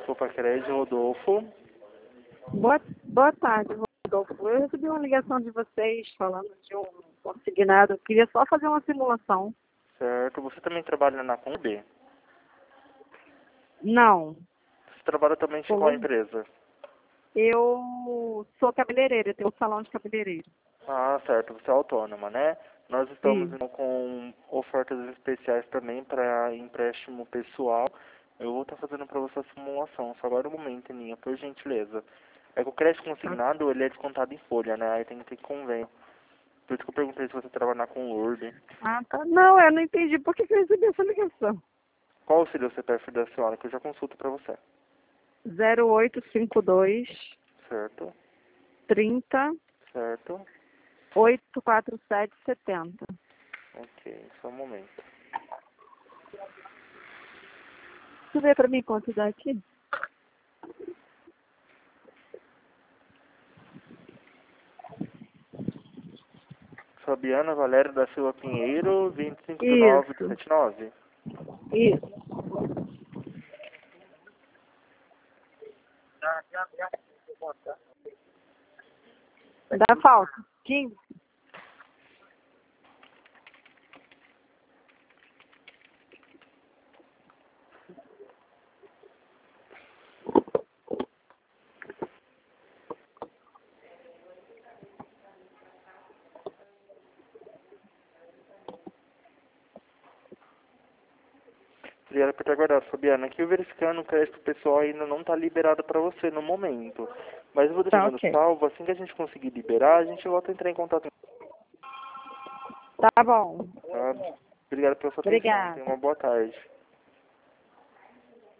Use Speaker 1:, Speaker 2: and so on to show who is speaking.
Speaker 1: Sopacred, Rodolfo.
Speaker 2: Boa tarde, Rodolfo. Eu recebi uma ligação de vocês falando de um consignado. Eu queria só fazer uma simulação.
Speaker 1: Certo. Você também trabalha na Kombi?
Speaker 2: Não.
Speaker 1: Você trabalha também em qual empresa?
Speaker 2: Eu sou cabeleireira, eu tenho um salão de cabeleireiro.
Speaker 1: Ah, certo. Você é autônoma, né? Nós estamos
Speaker 2: Sim.
Speaker 1: indo com ofertas especiais também para empréstimo pessoal. Eu vou estar fazendo para você a simulação. Só agora um momento, Aninha, por gentileza. É que o crédito consignado, ele é descontado em folha, né? Aí tem que ter convênio. Por isso que eu perguntei se você trabalhar com Word.
Speaker 2: Ah, tá. Não, eu não entendi. Por que eu recebi essa ligação?
Speaker 1: Qual seria o CPF da senhora? Que eu já consulto para você.
Speaker 2: 0852
Speaker 1: Certo,
Speaker 2: 30
Speaker 1: certo.
Speaker 2: 847 70.
Speaker 1: Ok, só um momento.
Speaker 2: Você vê pra mim quanto dá aqui?
Speaker 1: Fabiana Valério da Silva Pinheiro, 25 de nove de
Speaker 2: Isso,
Speaker 1: 79.
Speaker 2: isso. Dá falta. 15.
Speaker 1: Obrigado por ter aguardado, Fabiana. Aqui eu verificando, o crédito pessoal ainda não está liberado para você no momento. Mas eu vou
Speaker 2: Tá,
Speaker 1: deixando
Speaker 2: ok.
Speaker 1: salvo. Assim que a gente conseguir liberar, a gente volta a entrar em contato.
Speaker 2: Tá bom.
Speaker 1: Tá? Obrigado pela sua atenção.
Speaker 2: Obrigada.
Speaker 1: Tenha uma boa tarde.